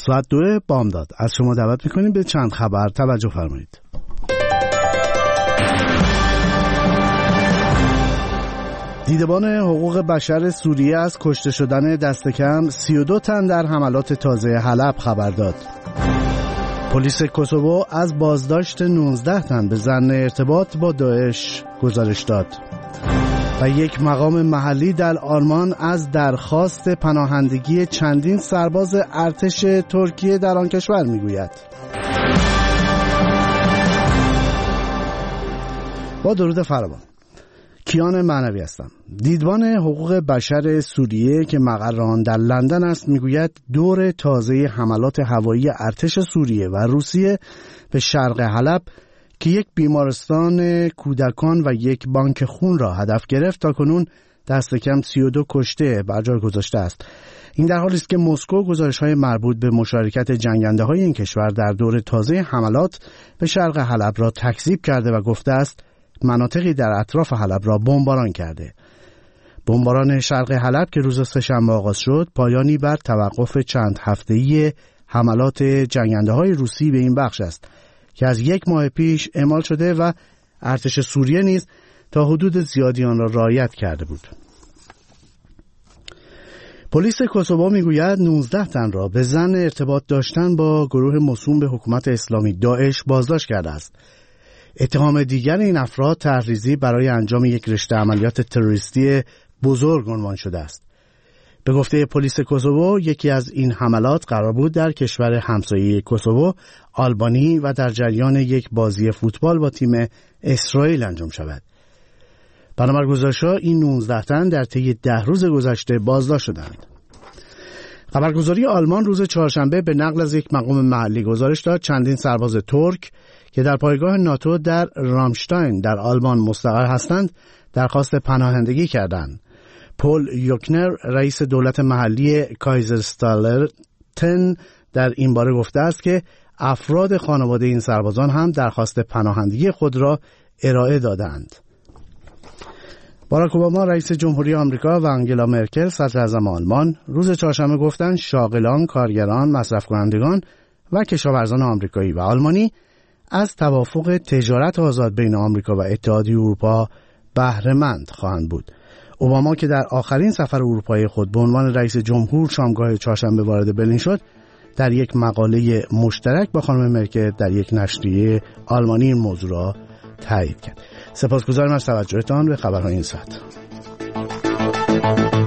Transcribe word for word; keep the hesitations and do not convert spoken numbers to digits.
ساعت دو بامداد از شما دعوت میکنیم به چند خبر توجه فرمایید. دیدبان حقوق بشر سوریه از کشته شدن دست کم سی و دو تن در حملات تازه حلب خبر داد. پلیس کوسوو از بازداشت نوزده تن به ظن ارتباط با داعش گزارش داد. و یک مقام محلی در آلمان از درخواست پناهندگی چندین سرباز ارتش ترکیه در آن کشور میگوید. با درود فراوان، کیان معنوی هستم. دیدبان حقوق بشر سوریه که مقر آن در لندن است میگوید دور تازه حملات هوایی ارتش سوریه و روسیه به شرق حلب که یک بیمارستان کودکان و یک بانک خون را هدف گرفت تا کنون دست کم سی و دو کشته بر جای گذاشته است. این در حالی است که مسکو گزارش‌های مربوط به مشارکت جنگنده‌های این کشور در دور تازه حملات به شرق حلب را تکذیب کرده و گفته است مناطقی در اطراف حلب را بمباران کرده. بمباران شرق حلب که روز سه‌شنبه آغاز شد پایانی بر توقف چند هفته‌ای حملات جنگنده‌های روسی به این بخش است که از یک ماه پیش اعمال شده و ارتش سوریه نیز تا حدود زیادی آن را رعایت کرده بود. پلیس کوسوو میگوید نوزده تن را به ظن ارتباط داشتن با گروه موسوم به حکومت اسلامی داعش بازداشت کرده است. اتهام دیگر این افراد طرح‌ریزی برای انجام یک رشته عملیات تروریستی بزرگ عنوان شده است. به گفته پلیس کوسوو یکی از این حملات قرار بود در کشور همسایه کوسوو آلبانی و در جریان یک بازی فوتبال با تیم اسرائیل انجام شود. بنابر گزارش‌ها این نوزده تن در طی ده روز گذشته بازداشت شدند. خبرگزاری آلمان روز چهارشنبه به نقل از یک مقام محلی گزارش داد چندین سرباز ترک که در پایگاه ناتو در رامشتاین در آلمان مستقر هستند درخواست پناهندگی کردند. پول یوکنر رئیس دولت محلی کایزرستالرتن در این باره گفته است که افراد خانواده این سربازان هم درخواست پناهندگی خود را ارائه دادند. باراک اوباما رئیس جمهوری آمریکا و آنگلا مرکل صدر اعظم آلمان روز چهارشنبه گفتند شاغلان، کارگران، مصرف کنندگان و کشاورزان آمریکایی و آلمانی از توافق تجارت آزاد بین آمریکا و اتحادیه اروپا بهره مند خواهند بود. اوباما که در آخرین سفر اروپایی خود به عنوان رئیس جمهور شامگاه چهارشنبه وارد برلین شد، در یک مقاله مشترک با خانم مرکل در یک نشریه آلمانی این موضوع را تایید کرد. سپاسگزارم از توجهتان به خبرهای این ساعت.